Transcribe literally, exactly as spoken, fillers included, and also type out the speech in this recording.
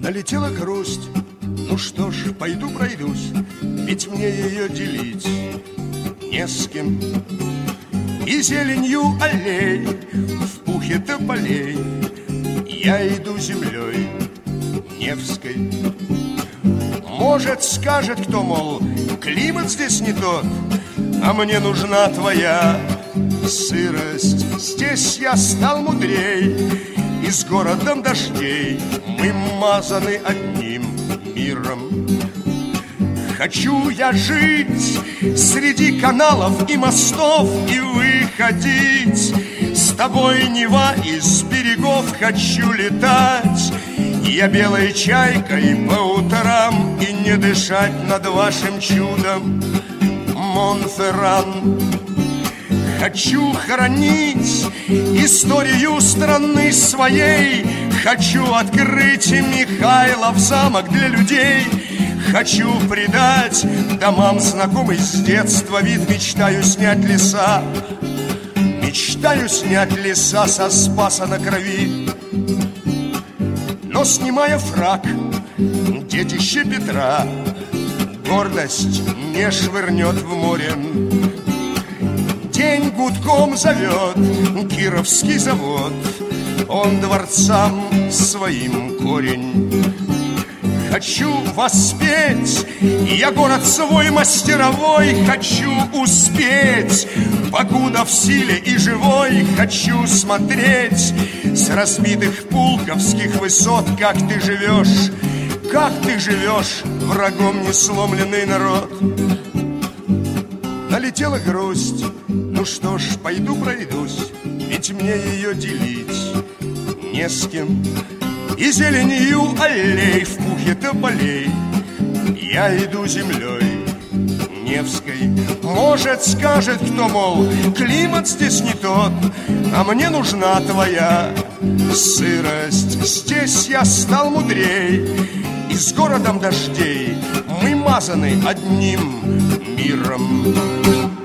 Налетела грусть, ну что ж, пойду пройдусь, ведь мне ее делить не с кем. И зеленью аллей, в пухе тополей я иду землей Невской. Может, скажет кто, мол, климат здесь не тот, а мне нужна твоя сырость. Здесь я стал мудрей, и с городом дождей мы мазаны одним миром. Хочу я жить среди каналов и мостов и выходить с тобой, Нева, из берегов. Хочу летать я белой чайкой по утрам и не дышать над вашим чудом, Монферран. Хочу хранить историю страны своей, хочу открыть Михайлов замок для людей. Хочу придать домам знакомый с детства вид. Мечтаю снять леса, мечтаю снять леса со Спаса на Крови. Но снимая фрак, детище Петра гордость не швырнет в море. День гудком зовет Кировский завод, он дворцам своим корень. Хочу воспеть я город свой мастеровой, хочу успеть, покуда в силе и живой. Хочу смотреть с разбитых пулковских высот, как ты живешь, как ты живешь, врагом не сломленный народ. Налетела грусть, ну что ж, пойду пройдусь, ведь мне ее делить не с кем. И зеленью аллей, в пухе тополей я иду землей Невской. Может, скажет кто, мол, климат здесь не тот, а мне нужна твоя сырость. Здесь я стал мудрей, и с городом дождей мы мазаны одним миром.